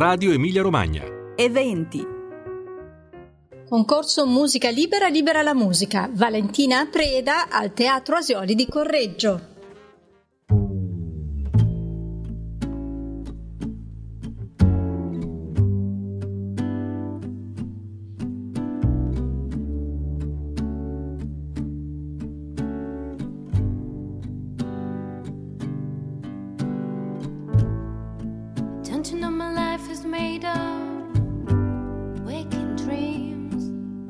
Radio Emilia Romagna. Eventi. Concorso Musica Libera, Libera la musica. Valentina Preda al Teatro Asioli di Correggio. Don't you know my life is made of waking dreams?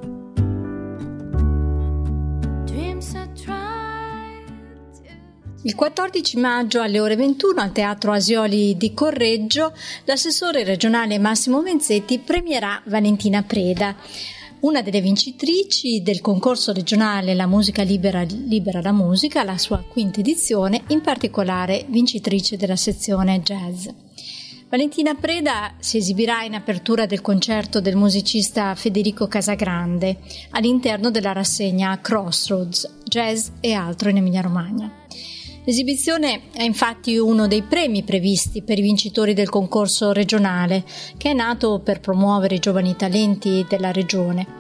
Dreams I try to... Il 14 maggio alle ore 21 al Teatro Asioli di Correggio l'assessore regionale Massimo Menzetti premierà Valentina Preda, una delle vincitrici del concorso regionale La Musica Libera, Libera la musica, la sua quinta edizione, in particolare vincitrice della sezione jazz. Valentina Preda si esibirà in apertura del concerto del musicista Federico Casagrande all'interno della rassegna Crossroads, Jazz e altro in Emilia-Romagna. L'esibizione è infatti uno dei premi previsti per i vincitori del concorso regionale, che è nato per promuovere i giovani talenti della regione.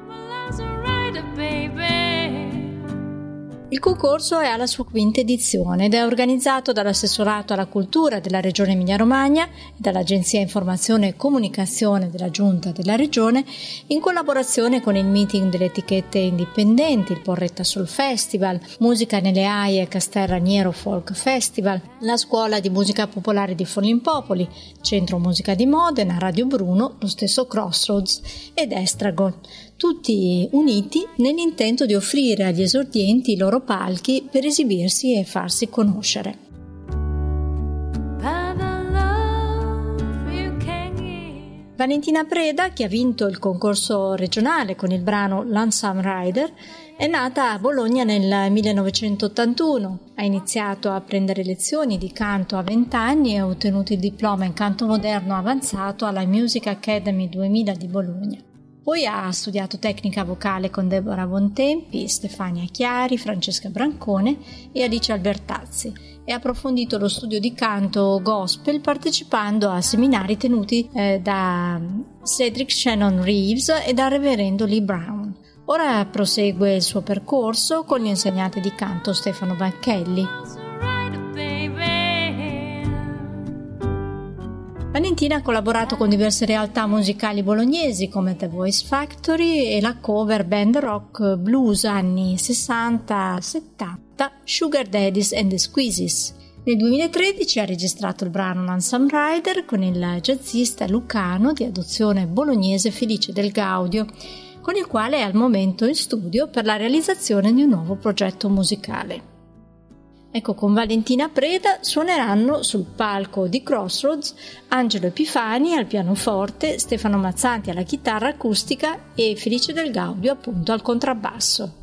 Il concorso è alla sua quinta edizione ed è organizzato dall'Assessorato alla Cultura della Regione Emilia-Romagna e dall'Agenzia Informazione e Comunicazione della Giunta della Regione in collaborazione con il meeting delle etichette indipendenti, il Porretta Soul Festival, Musica nelle Aie Castel Raniero Folk Festival, la Scuola di Musica Popolare di Forlimpopoli, Centro Musica di Modena, Radio Bruno, lo stesso Crossroads ed Estragon, tutti uniti nell'intento di offrire agli esordienti i loro palchi per esibirsi e farsi conoscere. Valentina Preda, che ha vinto il concorso regionale con il brano Lonesome Rider, è nata a Bologna nel 1981. Ha iniziato a prendere lezioni di canto a 20 anni e ha ottenuto il diploma in canto moderno avanzato alla Music Academy 2000 di Bologna. Poi ha studiato tecnica vocale con Deborah Bontempi, Stefania Chiari, Francesca Brancone e Alice Albertazzi e ha approfondito lo studio di canto gospel partecipando a seminari tenuti da Cedric Shannon Reeves e dal reverendo Lee Brown. Ora prosegue il suo percorso con l'insegnante di canto Stefano Bacchelli. Valentina ha collaborato con diverse realtà musicali bolognesi come The Voice Factory e la cover band rock blues anni 60-70 Sugar Daddies and the Squeezes. Nel 2013 ha registrato il brano Lonesome Rider con il jazzista lucano di adozione bolognese Felice Del Gaudio, con il quale è al momento in studio per la realizzazione di un nuovo progetto musicale. Ecco, con Valentina Preda suoneranno sul palco di Crossroads Angelo Epifani al pianoforte, Stefano Mazzanti alla chitarra acustica e Felice Del Gaudio appunto al contrabbasso.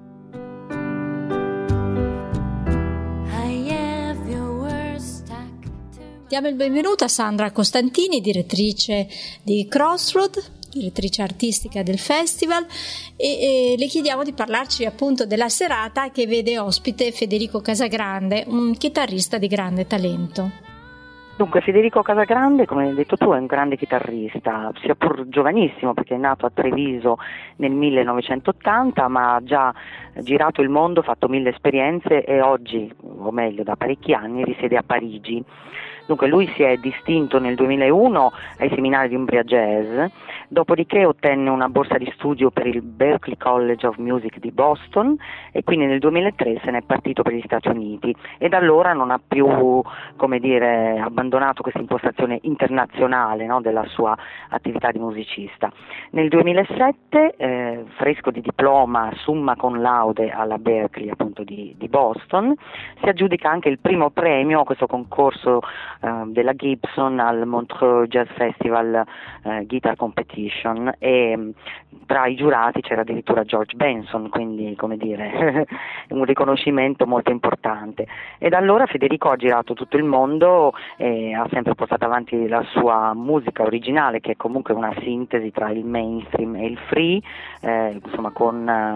Diamo il benvenuto a Sandra Costantini, direttrice di Crossroads, direttrice artistica del festival, e le chiediamo di parlarci appunto della serata che vede ospite Federico Casagrande, un chitarrista di grande talento. Dunque, Federico Casagrande, come hai detto tu, è un grande chitarrista, sia pur giovanissimo perché è nato a Treviso nel 1980, ma ha già girato il mondo, fatto 1000 esperienze e oggi, o meglio da parecchi anni, risiede a Parigi. Dunque lui si è distinto nel 2001 ai seminari di Umbria Jazz, dopodiché ottenne una borsa di studio per il Berklee College of Music di Boston e quindi nel 2003 se n'è partito per gli Stati Uniti e da allora non ha più, abbandonato questa impostazione internazionale, no, della sua attività di musicista. Nel 2007, fresco di diploma, summa cum laude alla Berklee appunto di Boston, si aggiudica anche il primo premio a questo concorso della Gibson al Montreux Jazz Festival Guitar Competition e tra i giurati c'era addirittura George Benson, quindi un riconoscimento molto importante. E da allora Federico ha girato tutto il mondo e ha sempre portato avanti la sua musica originale, che è comunque una sintesi tra il mainstream e il free, con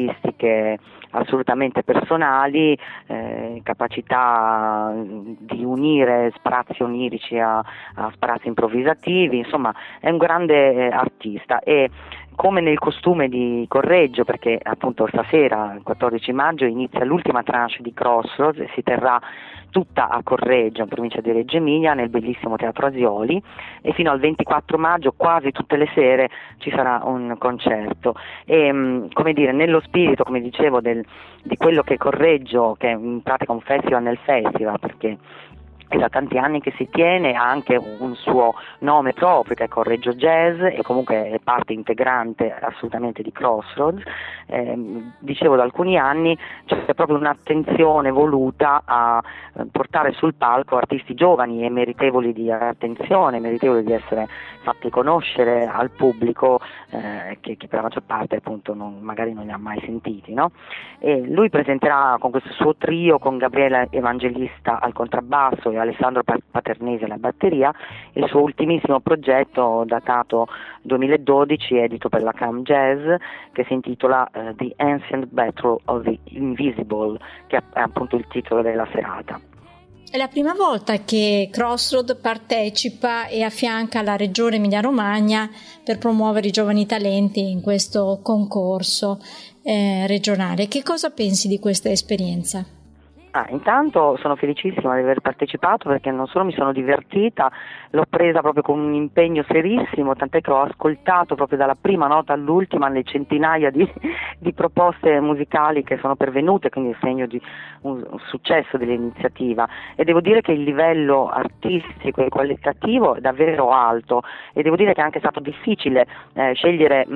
caratteristiche assolutamente personali, capacità di unire sprazzi onirici a sprazzi improvvisativi, insomma è un grande artista. E come nel costume di Correggio, perché appunto stasera, il 14 maggio, inizia l'ultima tranche di Crossroads e si terrà tutta a Correggio, in provincia di Reggio Emilia, nel bellissimo Teatro Asioli, e fino al 24 maggio, quasi tutte le sere, ci sarà un concerto. E come dire, nello spirito, come dicevo, di quello che è Correggio, che è in pratica un festival nel festival, perché è da tanti anni che si tiene, ha anche un suo nome proprio, che è Correggio Jazz, e comunque è parte integrante assolutamente di Crossroads. Dicevo, da alcuni anni c'è proprio un'attenzione voluta a portare sul palco artisti giovani e meritevoli di attenzione, meritevoli di essere fatti conoscere al pubblico, che per la maggior parte appunto magari non li ha mai sentiti, no? E lui presenterà con questo suo trio, con Gabriele Evangelista al contrabbasso e Alessandro Paternesi alla batteria, il suo ultimissimo progetto datato 2012, edito per la Cam Jazz, che si intitola The Ancient Battle of the Invisible, che è appunto il titolo della serata. È la prima volta che Crossroads partecipa e affianca la Regione Emilia-Romagna per promuovere i giovani talenti in questo concorso regionale. Che cosa pensi di questa esperienza? Intanto sono felicissima di aver partecipato, perché non solo mi sono divertita, l'ho presa proprio con un impegno serissimo, tant'è che ho ascoltato proprio dalla prima nota all'ultima le centinaia di proposte musicali che sono pervenute, quindi è segno di un successo dell'iniziativa, e devo dire che il livello artistico e qualitativo è davvero alto, e devo dire che è anche stato difficile scegliere,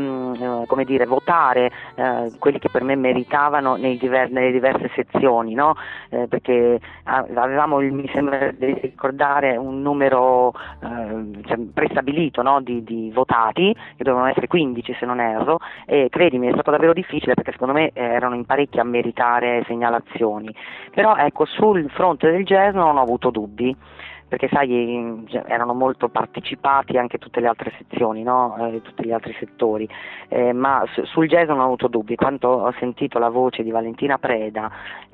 votare quelli che per me meritavano nelle diverse sezioni, no? Perché avevamo, mi sembra di ricordare, un numero prestabilito, no? di votati, che dovevano essere 15 se non erro, e credimi, è stato davvero difficile, perché secondo me erano in parecchi a meritare segnalazioni. Però ecco, sul fronte del jazz non ho avuto dubbi, perché sai, erano molto partecipati anche tutte le altre sezioni, no? Tutti gli altri settori, ma sul jazz non ho avuto dubbi. Quando ho sentito la voce di Valentina Preda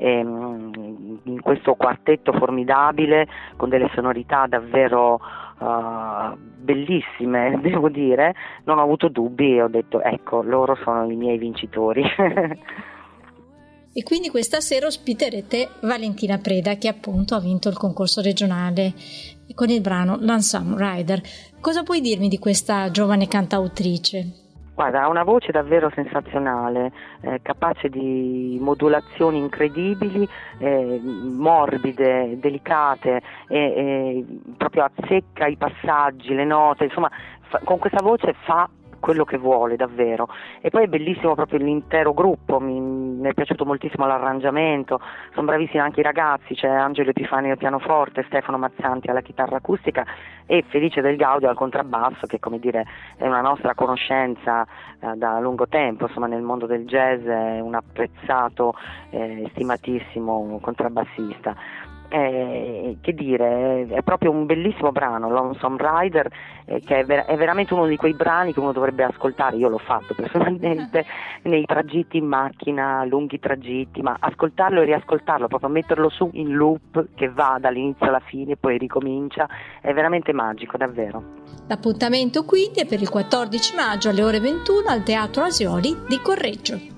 in questo quartetto formidabile, con delle sonorità davvero bellissime, devo dire, non ho avuto dubbi e ho detto, ecco, loro sono i miei vincitori. E quindi questa sera ospiterete Valentina Preda, che appunto ha vinto il concorso regionale con il brano Lonesome Rider. Cosa puoi dirmi di questa giovane cantautrice? Guarda, ha una voce davvero sensazionale, capace di modulazioni incredibili, morbide, delicate, proprio azzecca i passaggi, le note, insomma, con questa voce fa quello che vuole davvero. E poi è bellissimo proprio l'intero gruppo, mi è piaciuto moltissimo l'arrangiamento, sono bravissimi anche i ragazzi, c'è Angelo Epifani al pianoforte, Stefano Mazzanti alla chitarra acustica e Felice Del Gaudio al contrabbasso, che come dire è una nostra conoscenza da lungo tempo, insomma, nel mondo del jazz, è un apprezzato, stimatissimo contrabbassista. Che dire, è proprio un bellissimo brano, Lonesome Rider, che è veramente uno di quei brani che uno dovrebbe ascoltare. Io l'ho fatto personalmente nei tragitti in macchina, lunghi tragitti, ma ascoltarlo e riascoltarlo, proprio metterlo su in loop, che va dall'inizio alla fine e poi ricomincia, è veramente magico, davvero. L'appuntamento quindi è per il 14 maggio alle ore 21 al Teatro Asioli di Correggio.